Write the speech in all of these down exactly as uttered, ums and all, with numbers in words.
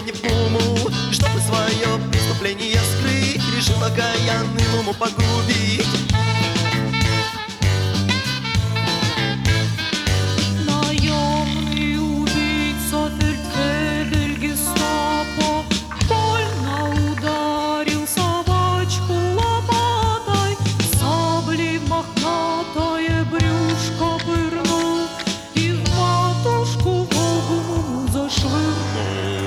не в думу. И чтобы свое преступление скрыть, решил окаянным уму погубить. Наемный убийца фельдфебель гестапо больно ударил собачку лопатой, саблей в мохнатое брюшко пырнул и в матушку Волгу зашвырнул.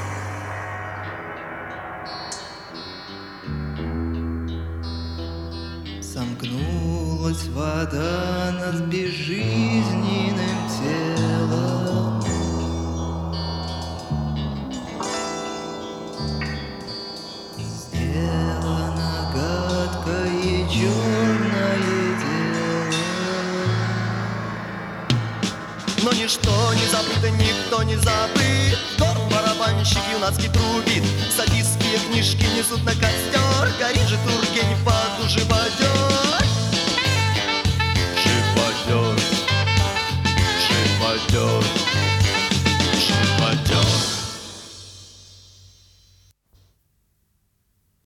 Сомкнулась вода над безжизненным телом. Сделано гадкое черное дело. Но ничто не забыто, никто не забыт. Вдор барабанщик юнацкий трубит. Садистские книжки несут на костер. Горит же Тургенев в аду живодер. Живодер, живодер.